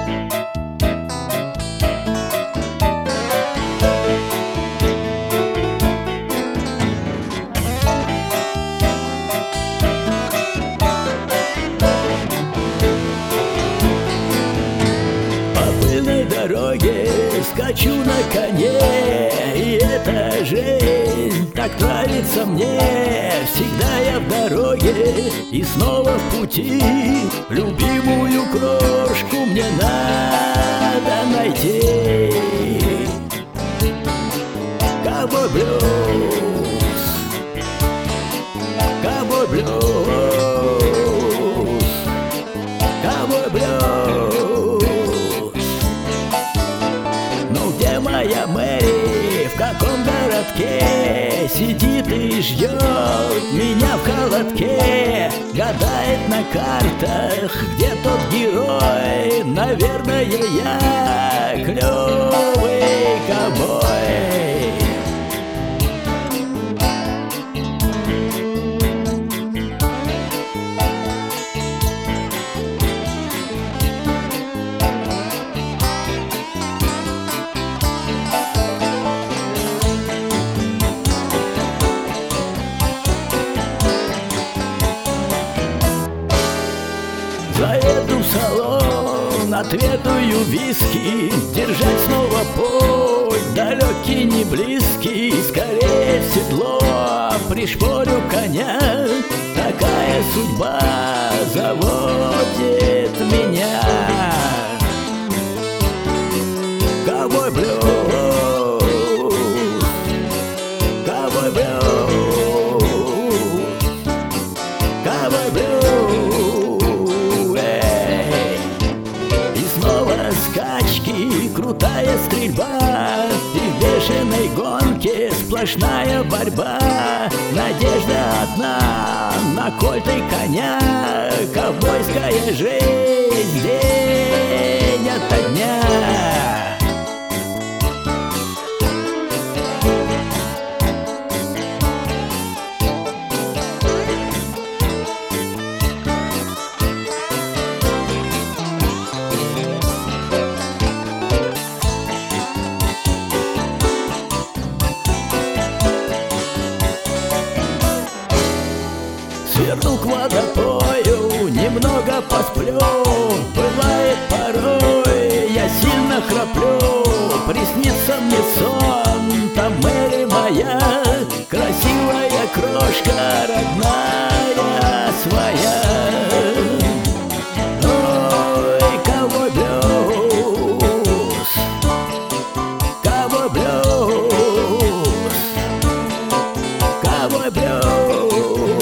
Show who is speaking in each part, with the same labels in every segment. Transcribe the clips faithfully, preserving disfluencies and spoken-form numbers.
Speaker 1: Дороге скачу на коне, и эта жизнь так нравится мне. Всегда я в дороге и снова в пути. Любимую крошку мне надо найти. Ковбой блюз, ковбой блюз, ковбой блюз. Моя Мэри в каком городке сидит и ждет меня в холодке? Гадает на картах, где тот герой. Наверное, я клёвый ковбой. Заеду в салон, отведаю виски, держать снова путь, далекий, не близкий. Скорее в седло, пришпорю коня. Такая судьба заводит меня. Ковбой блюз, ковбой блюз, ковбой блюз. Скачки, крутая стрельба, и в бешеной гонке сплошная борьба. Надежда одна на кольт и коня. Ковбойская жизнь день ото дня. Сверну к водопою, немного посплю. Бывает порой, я сильно храплю. Приснится мне сон, там Мэри моя, красивая крошка, родная своя. Ой, ковбой блюз, ковбой блюз, ковбой блюз.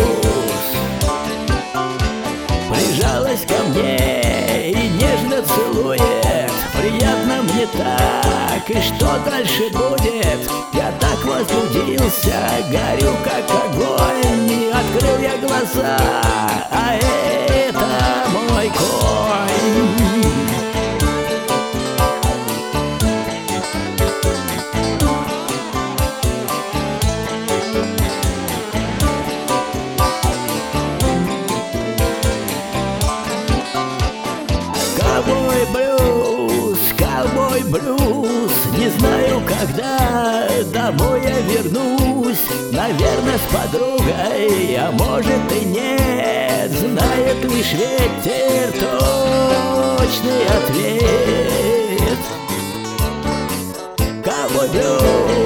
Speaker 1: Прижалась ко мне и нежно целует. Приятно мне так, и что дальше будет? Я так возбудился, горю как огонь. И открыл я глаза, а это мой конь. Ковбой блюз, ковбой блюз. Не знаю, когда домой я вернусь. Наверное, с подругой, а может и нет. Знает лишь ветер точный ответ. Ковбой блюз.